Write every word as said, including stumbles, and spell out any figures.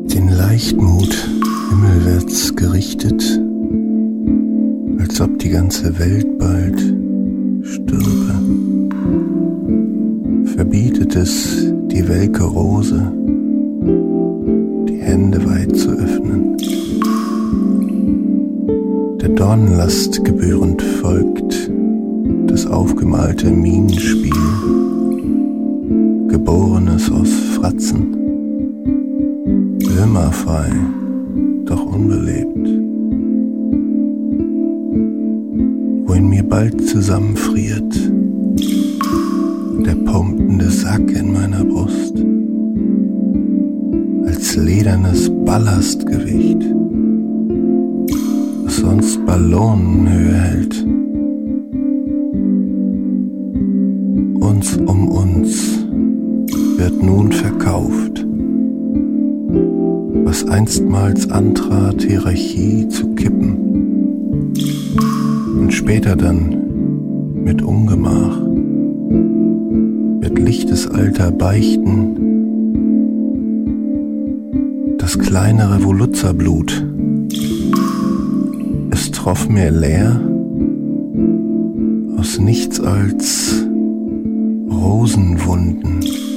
den Leichtmut himmelwärts gerichtet, als ob die ganze Welt bald stürbe, verbietet es die welke Rose, die Hände weit zu öffnen. Der Dornenlast gebührend folgt das aufgemalte Minenspiel, Geborenes aus Fratzen, glimmerfrei, doch unbelebt, wo in mir bald zusammenfriert der pumpende Sack in meiner Brust, als ledernes Ballastgewicht, was sonst Ballonenhöhe hält. Uns um uns wird nun verkauft, was einstmals antrat, Hierarchie zu kippen und später dann mit Ungemach wird lichtes Alter beichten, das kleine Revoluzerblut. Es troff mir leer aus nichts als Rosenwunden.